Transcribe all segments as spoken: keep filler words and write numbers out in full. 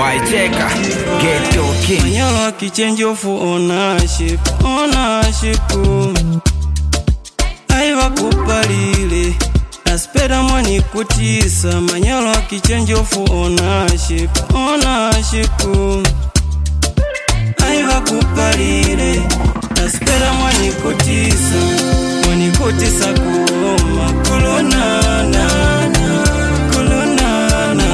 Waicheka, Ghetto King. Manyalo kichange of ownership, ownership. Aiva kupalile, aspera mwani kutisa. Manyalo kichange of ownership, ownership. Aiva kupalile, aspera mwani kutisa. Mwani kutisa kuoma, kulona na na, kulona na.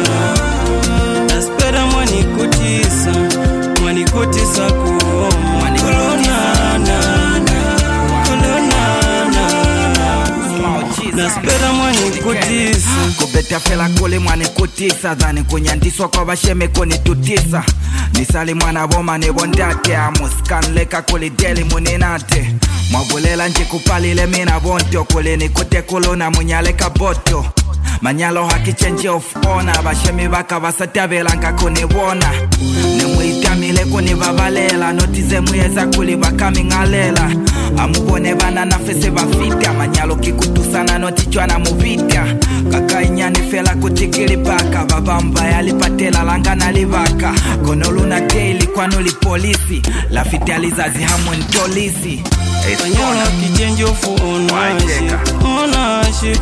Aspera mwani kutisa, mwani kutisa kuoma, kulona na na, kulona na. Naspera mwani kutisa, kubeta fela kule mwani kutisa. Dhani kunyandiswa kwa basheme kuni tutisa. Nisali mwana boma ni bondate. Amuskan leka kuli deli muninate. Mwabulela nji kupalile mina bonto. Kule ni kute kuluna munyaleka boto. Manyalo haki change of honor. Bashemi baka basatabela nka kunibona. Nimuitamile kunibabalela. Notize muyeza kuli baka mingalela. Amubone bana nafese bafita. Manyalo kikutusana notichwa na muvita. Kaka inyani fela kutikili baka. Babamba yalipatela langa na libaka. Konoluna daily kwa nuli polisi. Lafite alizazi hamu ntolisi. manyalo kichange of ownership, ownership.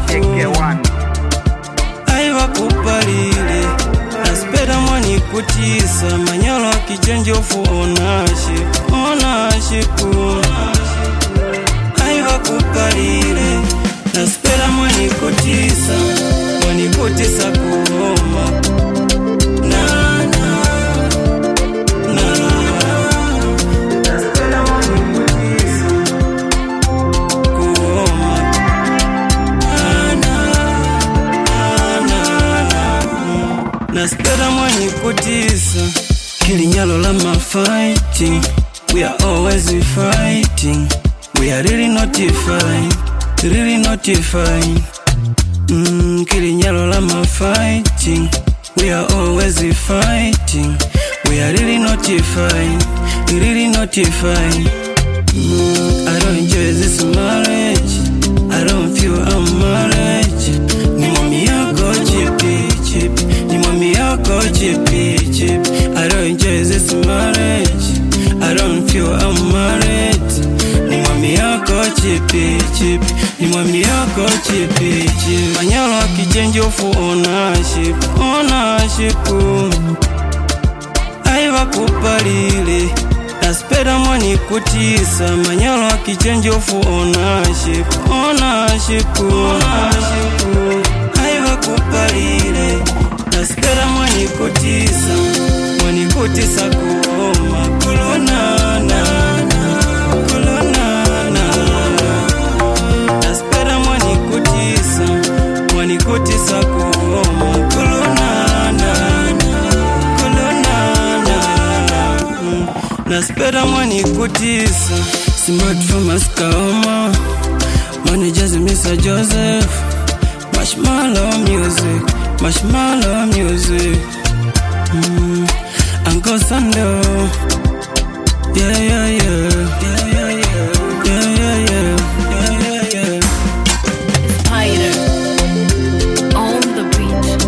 Aiva kupalile, aspera mwani kutisa. Manyalo kichange of ownership, ownership. Aiva kupalile, aspera mwani kutisa. Mwani kutisa kuoma, na na na. Aspera mwani kutisa kuoma, na na na. Naspera mwani kutisa. Kilinyalo lama fighting, we are always fighting. We are really not fine, really not fine. Mm, Kilinyalo lama fighting, we are always fighting. We are really not fine, really not fine. Mm, I don't enjoy this marriage. I don't feel I'm marriage. Ni mami yako chipi chipi, ni mami yako chipi chipi. I don't enjoy this marriage. I don't feel I'm married. Ni mami yako chipi chipi, ni mami yako chipi chipi. Manyalo kichange of ownership, ownership. Aiva kupalile, aspera mwani kutisa. Manyalo kichange of ownership, ownership. Aiva kupalile, aspera mwani kutisa. Mwani kutisa kuoma, kulona na na, kulona na. Aspera mwani kutisa, mwani kutisa kuoma, kulona na na, kulona na. Naspera mwani kutisa. Smart from Askaoma, managers Mister Joseph. Marshmallow music, marshmallow music. Mm. Uncle Sando, yeah yeah yeah, yeah yeah yeah, yeah yeah yeah, yeah yeah yeah. Spider on the beat.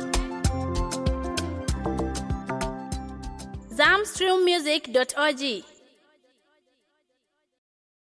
zamstream music dot org